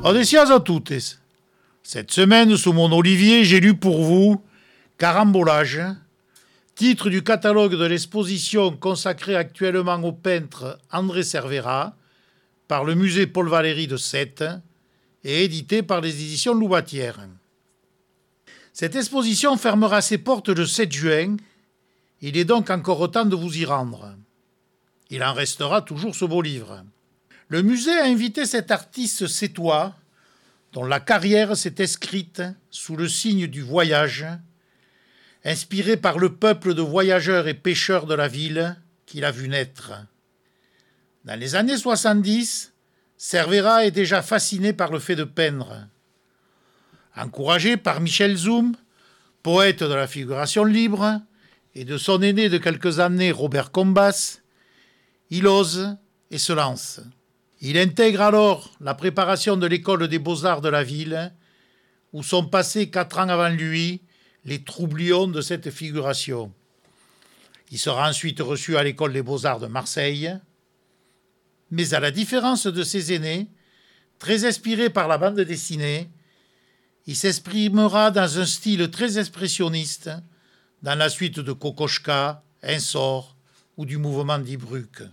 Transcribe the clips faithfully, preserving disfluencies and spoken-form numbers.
Odessias a toutes. Cette semaine, sous mon olivier, j'ai lu pour vous Carambolage, titre du catalogue de l'exposition consacrée actuellement au peintre André Cervera par le musée Paul Valéry de Sète et édité par les éditions Loubatière. Cette exposition fermera ses portes le sept juin. Il est donc encore temps de vous y rendre. Il en restera toujours ce beau livre. Le musée a invité cet artiste sétois, dont la carrière s'est inscrite sous le signe du voyage, inspiré par le peuple de voyageurs et pêcheurs de la ville qu'il a vu naître. Dans les années soixante-dix, Cervera est déjà fasciné par le fait de peindre. Encouragé par Michel Zoom, poète de la figuration libre, et de son aîné de quelques années, Robert Combas, il ose et se lance. Il intègre alors la préparation de l'école des beaux-arts de la ville, où sont passés quatre ans avant lui les troublions de cette figuration. Il sera ensuite reçu à l'école des beaux-arts de Marseille, mais à la différence de ses aînés, très inspiré par la bande dessinée, il s'exprimera dans un style très expressionniste, dans la suite de Kokoschka, Ensor ou du mouvement Die Brücke.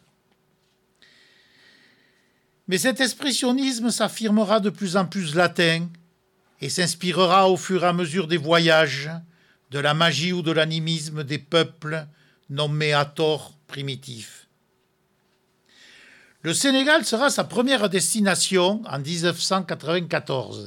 Mais cet expressionnisme s'affirmera de plus en plus latin et s'inspirera au fur et à mesure des voyages, de la magie ou de l'animisme des peuples nommés à tort primitifs. Le Sénégal sera sa première destination en dix-neuf cent quatre-vingt-quatorze.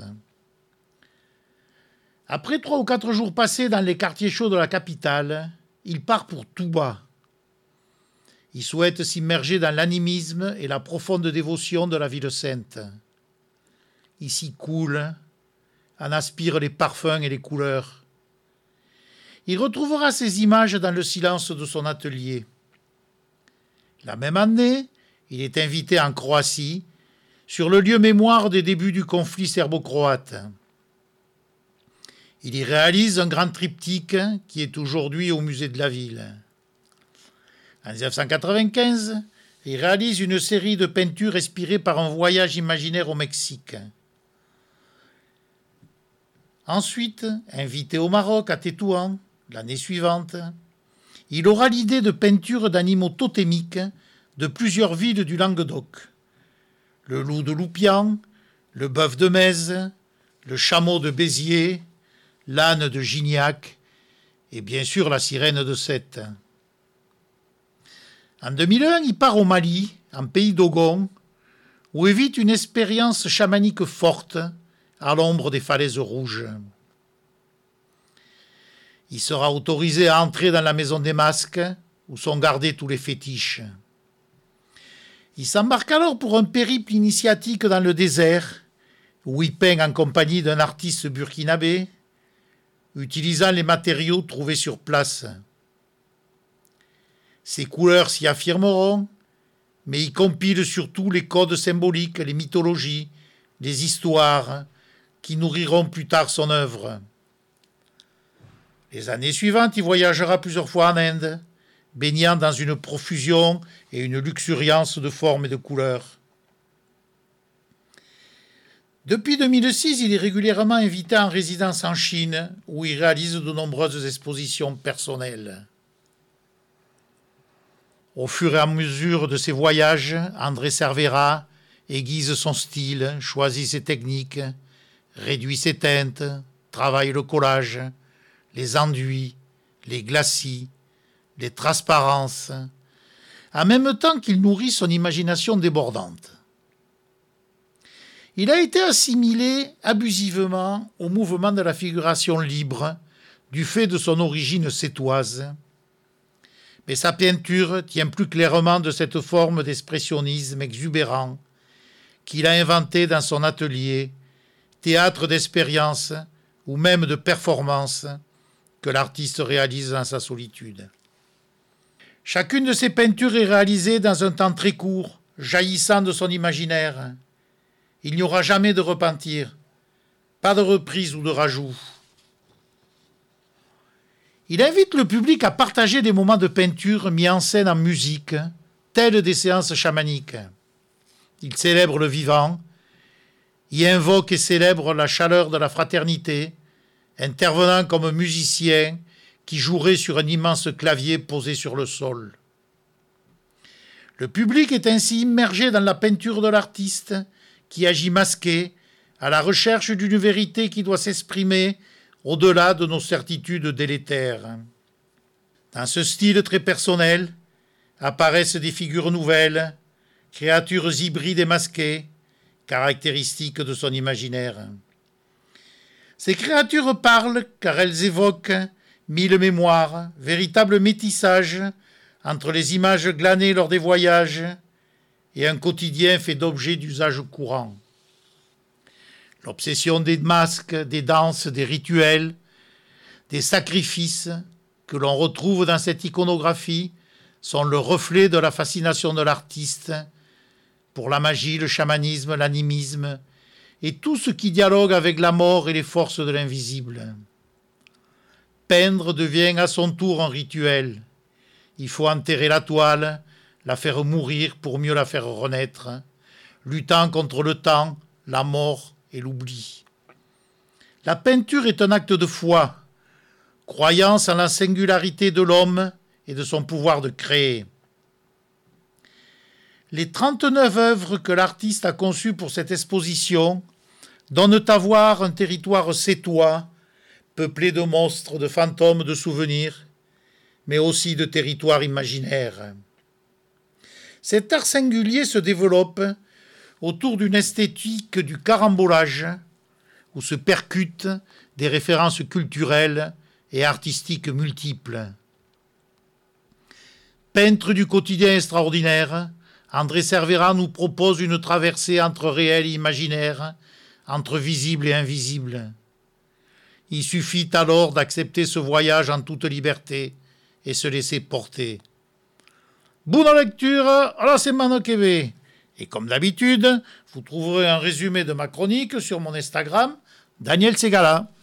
Après trois ou quatre jours passés dans les quartiers chauds de la capitale, il part pour Touba. Il souhaite s'immerger dans l'animisme et la profonde dévotion de la ville sainte. Il s'y coule, en aspire les parfums et les couleurs. Il retrouvera ces images dans le silence de son atelier. La même année, il est invité en Croatie, sur le lieu mémoire des débuts du conflit serbo-croate. Il y réalise un grand triptyque qui est aujourd'hui au musée de la ville. En dix-neuf cent quatre-vingt-quinze, il réalise une série de peintures inspirées par un voyage imaginaire au Mexique. Ensuite, invité au Maroc, à Tétouan, l'année suivante, il aura l'idée de peintures d'animaux totémiques de plusieurs villes du Languedoc. Le loup de Loupian, le bœuf de Metz, le chameau de Béziers, l'âne de Gignac et bien sûr la sirène de Sète. En deux mille un, il part au Mali, en pays d'Ogon, où évite une expérience chamanique forte à l'ombre des falaises rouges. Il sera autorisé à entrer dans la maison des masques, où sont gardés tous les fétiches. Il s'embarque alors pour un périple initiatique dans le désert, où il peint en compagnie d'un artiste burkinabé, utilisant les matériaux trouvés sur place. Ses couleurs s'y affirmeront, mais il compile surtout les codes symboliques, les mythologies, les histoires qui nourriront plus tard son œuvre. Les années suivantes, il voyagera plusieurs fois en Inde, baignant dans une profusion et une luxuriance de formes et de couleurs. Depuis deux mille six, il est régulièrement invité en résidence en Chine, où il réalise de nombreuses expositions personnelles. Au fur et à mesure de ses voyages, André Cervera aiguise son style, choisit ses techniques, réduit ses teintes, travaille le collage, les enduits, les glacis, les transparences, en même temps qu'il nourrit son imagination débordante. Il a été assimilé abusivement au mouvement de la figuration libre du fait de son origine sétoise, mais sa peinture tient plus clairement de cette forme d'expressionnisme exubérant qu'il a inventé dans son atelier, théâtre d'expérience ou même de performance que l'artiste réalise dans sa solitude. Chacune de ses peintures est réalisée dans un temps très court, jaillissant de son imaginaire. Il n'y aura jamais de repentir, pas de reprise ou de rajout. Il invite le public à partager des moments de peinture mis en scène en musique, tels des séances chamaniques. Il célèbre le vivant y invoque et célèbre la chaleur de la fraternité, intervenant comme musicien qui jouerait sur un immense clavier posé sur le sol. Le public est ainsi immergé dans la peinture de l'artiste qui agit masqué à la recherche d'une vérité qui doit s'exprimer au-delà de nos certitudes délétères. Dans ce style très personnel apparaissent des figures nouvelles, créatures hybrides et masquées, caractéristiques de son imaginaire. Ces créatures parlent car elles évoquent mille mémoires, véritable métissage entre les images glanées lors des voyages et un quotidien fait d'objets d'usage courant. L'obsession des masques, des danses, des rituels, des sacrifices que l'on retrouve dans cette iconographie sont le reflet de la fascination de l'artiste pour la magie, le chamanisme, l'animisme et tout ce qui dialogue avec la mort et les forces de l'invisible. Peindre devient à son tour un rituel. Il faut enterrer la toile, la faire mourir pour mieux la faire renaître, luttant contre le temps, la mort et l'oubli. La peinture est un acte de foi, croyance en la singularité de l'homme et de son pouvoir de créer. Les trente-neuf œuvres que l'artiste a conçues pour cette exposition donnent à voir un territoire sétois, peuplé de monstres, de fantômes, de souvenirs, mais aussi de territoires imaginaires. Cet art singulier se développe autour d'une esthétique du carambolage, où se percutent des références culturelles et artistiques multiples. Peintre du quotidien extraordinaire, André Cervera nous propose une traversée entre réel et imaginaire, entre visible et invisible. Il suffit alors d'accepter ce voyage en toute liberté et se laisser porter. Bonne lecture à la semaine que va. Et comme d'habitude, vous trouverez un résumé de ma chronique sur mon Instagram, Daniel Segala.